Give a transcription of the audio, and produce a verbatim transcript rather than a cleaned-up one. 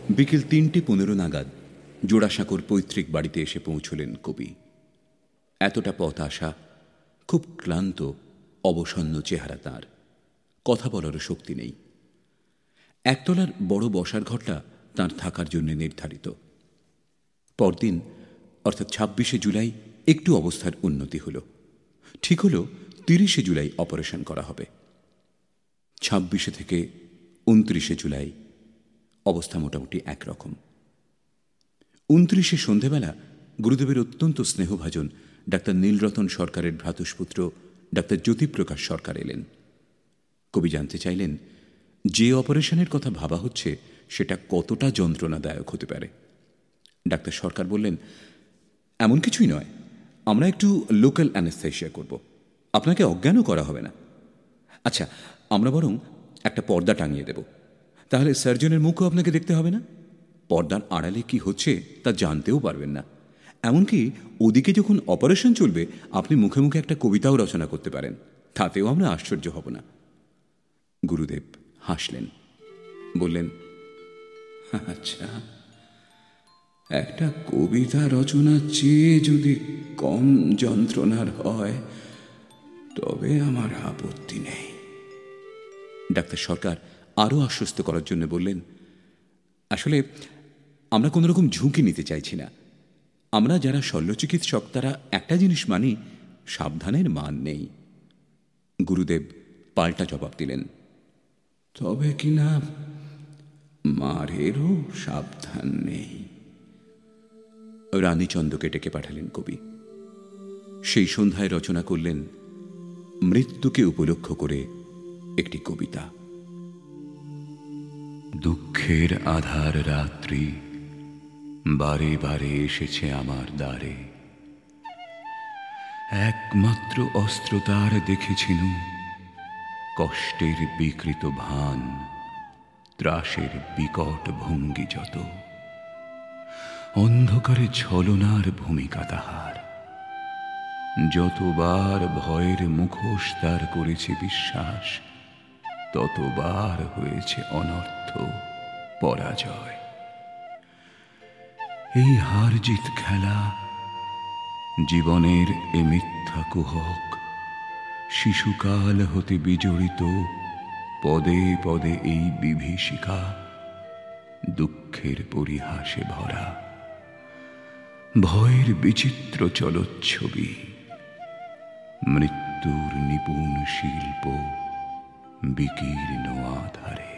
বিকেল তিনটে পনেরো নাগাদ জোড়াসাঁকোর পৈতৃক বাড়িতে এসে পৌঁছলেন কবি। এতটা পথ আসা, খুব ক্লান্ত অবসন্ন চেহারা তাঁর, কথা বলারও শক্তি নেই। একতলার বড় বসার ঘরটা তাঁর থাকার জন্য নির্ধারিত। পরদিন অর্থাৎ ছাব্বিশে জুলাই একটু অবস্থার উন্নতি হল। ঠিক হল তিরিশে জুলাই অপারেশন করা হবে। ছাব্বিশে থেকে উনত্রিশে জুলাই অবস্থা মোটামুটি একরকম। উনত্রিশে সন্ধেবেলা গুরুদেবের অত্যন্ত স্নেহভাজন ডাক্তার নীলরতন সরকারের ভ্রাতুষ্পুত্র ডাক্তার জ্যোতিপ্রকাশ সরকার এলেন। কবি জানতে চাইলেন যে অপারেশনের কথা ভাবা হচ্ছে সেটা কতটা যন্ত্রণাদায়ক হতে পারে। ডাক্তার সরকার বললেন, এমন কিছুই নয়, আমরা একটু লোকাল অ্যানেস্থেশিয়া করব, আপনাকে অজ্ঞানও করা হবে না। আচ্ছা, আমরা বরং একটা পর্দা টাঙিয়ে দেব, তাহলে সার্জনের মুখও আপনাকে দেখতে হবে না, পর্দার আড়ালে কি হচ্ছে তা জানতেও পারবেন না। এমনকি ওদিকে যখন অপারেশন চলবে আপনি মুখে মুখে একটা কবিতাও রচনা করতে পারেন, তাতেও আমরা আশ্চর্য হব না। গুরুদেব হাসলেন, বললেন, আচ্ছা, একটা কবিতা রচনার চেয়ে যদি কম যন্ত্রণার হয় তবে আমার আপত্তি নেই। ডাক্তার সরকার আরও আশ্বস্ত করার জন্য বললেন, আসলে আমরা কোনো রকম ঝুঁকি নিতে চাইছি না। আমরা যারা শল্য চিকিৎসক তারা একটা জিনিস মানি, সাবধানের মান নেই। গুরুদেব পাল্টা জবাব দিলেন, তবে কিনা মারেরও সাবধান নেই। রানীচন্দকে ডেকে পাঠালেন কবি। সেই সন্ধ্যায় রচনা করলেন মৃত্যুকে উপলক্ষ করে একটি কবিতা। দুঃখের আধার রাত্রি বারে বারে এসেছে আমার দ্বারে, একমাত্র অস্ত্র তার দেখেছিনু কষ্টের বিকৃত ভান, ত্রাসের বিকট ভঙ্গি যত, অন্ধকারে ছলনার ভূমিকা তাহার। যতবার ভয়ের মুখোশ তার করেছে বিশ্বাস, ততবার হয়েছে অনর্থ পরাজয়। এই হার জিত খেলা জীবনের এ মিথ্যা কুহক, শিশুকাল হতে বিজড়িত পদে পদে এই বিভীষিকা, দুঃখের পরিহাসে ভরা ভয়ের বিচিত্র চলচ্ছবি, মৃত্যুর নিপুণ শিল্প বিকীর্ণ আধারে।